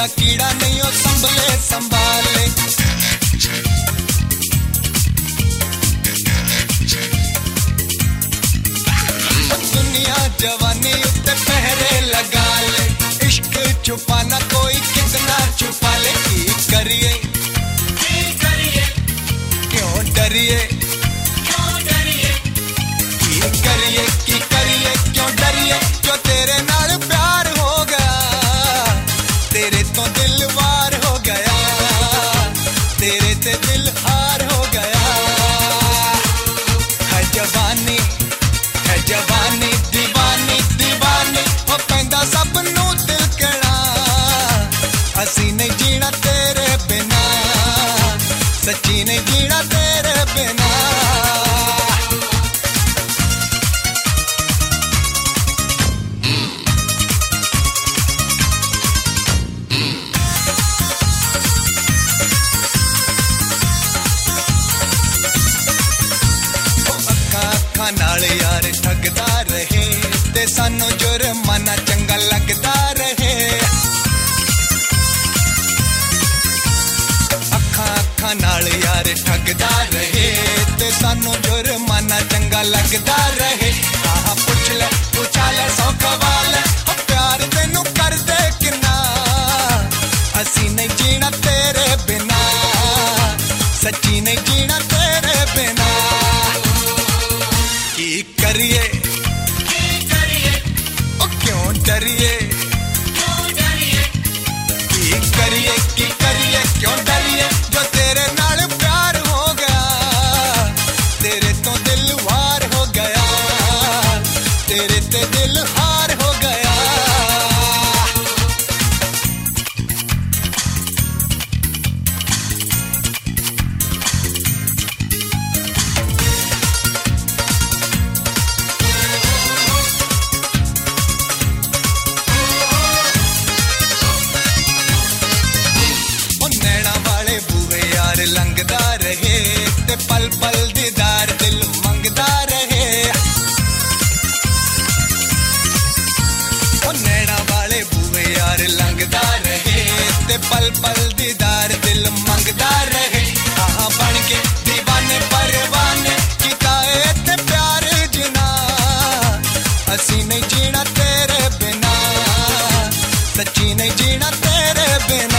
का कीड़ा नहीं हो संभले संभाले। दुनिया जवानी उत्ते पहरे लगा ले, इश्क छुपाना कोई कितना छुपा ले। की करिए क्यों डरिए, की करिए क्यों डरिए। जो तेरे नाल प्यार हो गया, तेरे तो दिल वार हो गया, तेरे ते दिल हार हो गया। है जवानी दीवानी दीवानी, वो पैंदा सब नू तिलकना। असी नहीं जीना तेरे बिना, सच्ची नहीं जीना तेरे बिना। नाल यार ठगदा रहे, ते सानू जुर्माना चंगा लगदा रहे। अखा नाल यार ठगदा रहे, ते सानू जुर्माना चंगा लगदा रहे। आहा पुछ ले पूछा ले सौ सवाल, प्यार तेनू कर दे किन्ना। असी नहीं जीना तेरे बिना, सच्ची नहीं जीना तेरे बिना। की करिए ओ क्यों डरिए, की करिए क्यों डरिए। जो तेरे नाल प्यार हो गया, तेरे तो दिल वार हो गया, तेरे ते दिल हार हो गया। लंघदा रहे, ते पल पल दीदार दिल मंगदा रहे। ओ नैना वाले बूहे यार लंघदा रहे, ते पल पल दीदार दिल मंगदा रहे। आहा बन के दीवाने परवाने, किता ए ते प्यार जिना। असी नहीं जीना तेरे बिना, सच्ची नहीं जीना तेरे बिना।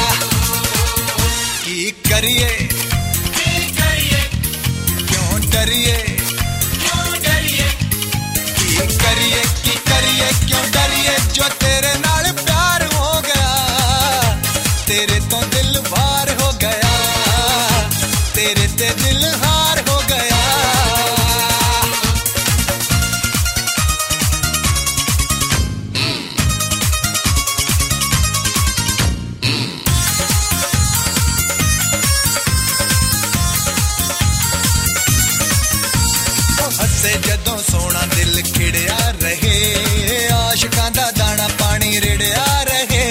की करिए क्यों डरिए, की करिए क्यों डरिए। जो तेरे नाल प्यार हो गया, तेरे तो दिल वार हो गया, तेरे ते दिल हार हो गया। हसे जदों सोना दिल खिड़िया रहे, आशिकां दा दाना पानी रिड़िया रहे।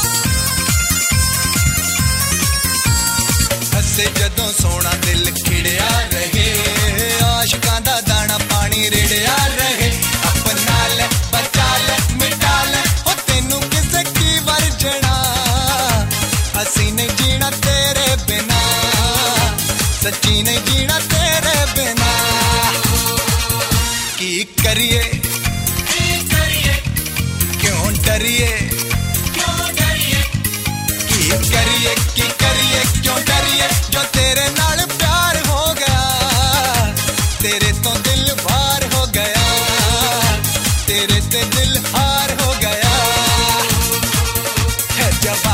हसे जदों सोना दिल खिड़िया रहे, आशिकां दा दाना पानी रिड़िया रहे। अपना ले बचा ले मिटा ले, ओ तेनू किसे की वरजना। असी नहीं जीना तेरे बिना, सच्ची नहीं जीना तेरे बिना। की करिए क्यों डरिए, की करिए क्यों डरिए। जो तेरे नाल प्यार हो गया, तेरे तो दिल वार हो गया, तेरे ते दिल हार हो गया। है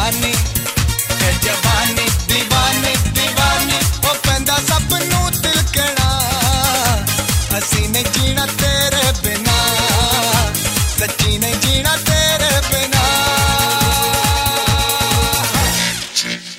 जवानी दीवानी दीवानी, वो पैंदा सब नू तिलकना। असी नहीं जीना तेरे बिना, सच्ची नहीं जीना तेरे बिना।